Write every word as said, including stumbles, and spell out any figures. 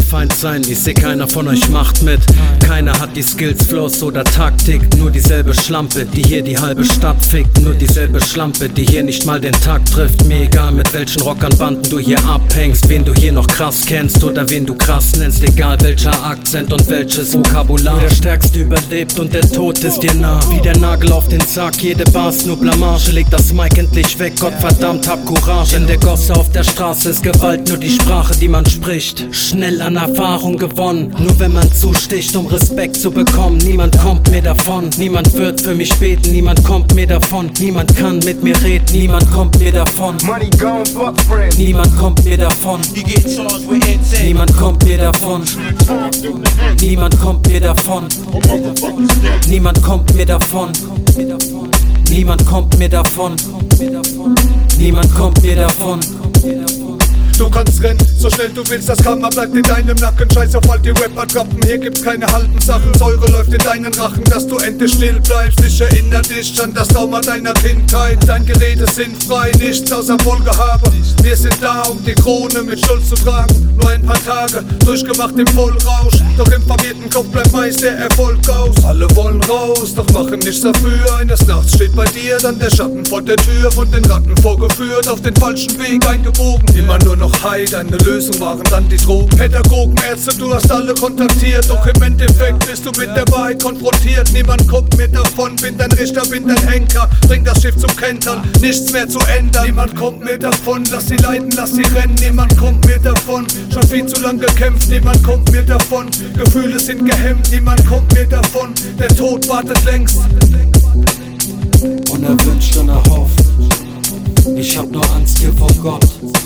Feind sein, ich seh keiner von euch macht mit. Keiner hat die Skills, Flows oder Taktik. Nur dieselbe Schlampe, die hier die halbe Stadt fickt. Nur dieselbe Schlampe, die hier nicht mal den Tag trifft. Mir egal mit welchen Rockern Banden du hier abhängst. Wen du hier noch krass kennst oder wen du krass nennst. Egal welcher Akzent und welches Vokabular. Nur der Stärkste überlebt und der Tod ist dir nah. Wie der Nagel auf den Sack, jede Bar ist nur Blamage. Leg das Mic endlich weg, Gottverdammt hab Courage. In der Gosse auf der Straße ist Gewalt nur die Sprache, die man spricht. Schnell an Erfahrung gewonnen, nur wenn man zusticht, um Respekt zu bekommen. Niemand kommt mir davon, niemand wird für mich beten. Niemand kommt mir davon, niemand kann mit mir reden. Niemand kommt mir davon, niemand kommt mir davon, niemand kommt mir davon, niemand kommt mir davon, niemand kommt mir davon, niemand kommt mir davon, niemand kommt mir davon. Du kannst rennen, so schnell du willst, das Karma bleibt in deinem Nacken. Scheiß auf all die Rapper-Trappen, hier gibt's keine halben Sachen. Säure läuft in deinen Rachen, dass du endlich still bleibst. Ich erinnere dich an das Trauma deiner Kindheit. Dein Gerede sind frei, nichts außer Wohlgehabe. Wir sind da, um die Krone mit Stolz zu tragen. Nur ein paar Tage, durchgemacht im Vollrausch. Doch im verwirrten Kopf bleibt meist der Erfolg aus. Alle wollen raus, doch machen nichts dafür. Eines Nachts steht bei dir dann der Schatten vor der Tür. Von den Ratten vorgeführt, auf den falschen Weg eingebogen. Immer nur noch High, deine Lösung waren dann die Drogen. Pädagogen, Ärzte, du hast alle kontaktiert. Doch im Endeffekt bist du mit der Wahrheit konfrontiert. Niemand kommt mir davon, bin dein Richter, bin dein Henker. Bring das Schiff zum Kentern, nichts mehr zu ändern. Niemand kommt mir davon, lass sie leiden, lass sie rennen. Niemand kommt mir davon, schon viel zu lang gekämpft. Niemand kommt mir davon, Gefühle sind gehemmt. Niemand kommt mir davon, der Tod wartet längst. Unerwünscht, unerhofft, ich hab nur Angst hier vor Gott.